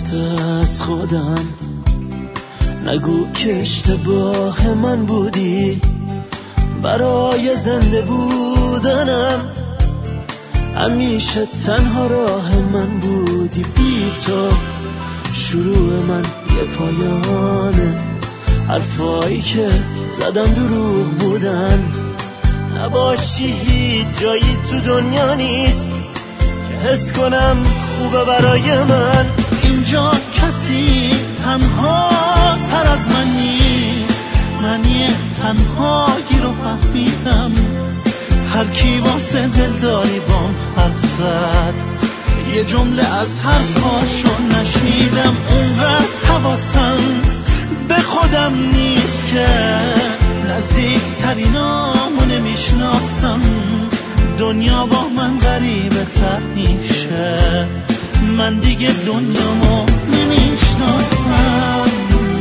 رفته از خودم. نگو که اشتباه من بودی، برای زنده بودنم همیشه تنها راه من بودی. بی تو شروع من یه پایانه، حرفایی که زدم دروغ بودن. نباشی هیچ جایی تو دنیا نیست که حس کنم خوبه برای من. اینجا کسی تنها تر از من نیست، من یه تنهایی رو فهمیدم. هر کی واسه دلداری بام حرف زد، یه جمله از حرفاشو نشنیدم. اونقدر حواسم به خودم نیست که نزدیک ترینامو نمیشناسم. دنیا با من غریبه تر میشه، من دیگه دنیامو نمیشناسم.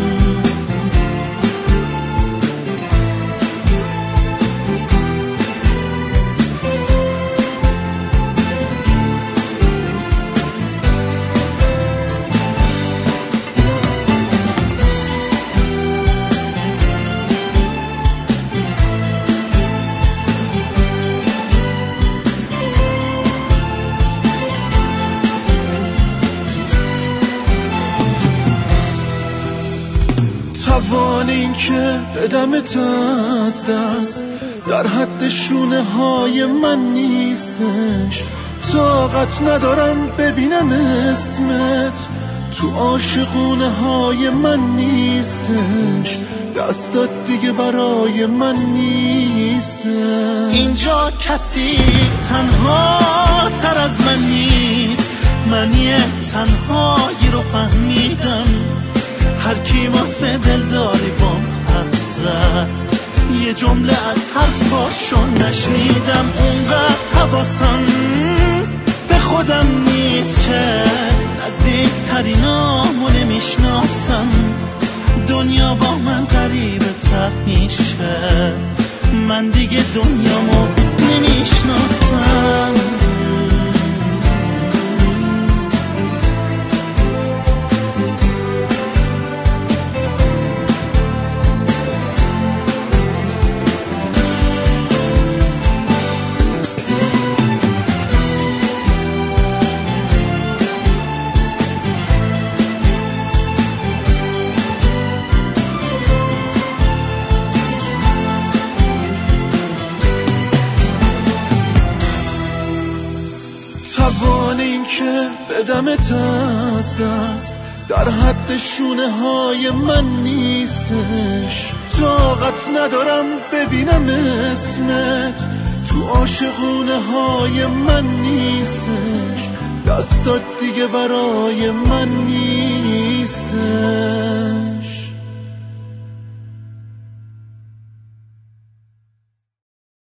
توان این که بدمت از دست در حد شونه های من نیستش. طاقت ندارم ببینم اسمت تو عاشقونه های من نیستش. دستات دیگه برای من نیستش. اینجا کسی تنها تر از من نیست، من یه تنهایی رو فهمیدم. هر کی واسه دلداری بام حرف زد، یه جمله از حرفاشو نشنیدم. اونقدر حواسم به خودم نیست که نزدیک ترینامو نمیشناسم. دنیا با من غریبه تر میشه، من دیگه دنیامو نمیشناسم. توان این که بدمت از دست در حد شونه های من نیستش. طاقت ندارم ببینم اسمت تو عاشقونه های من نیستش. دستات دیگه برای من نیستش.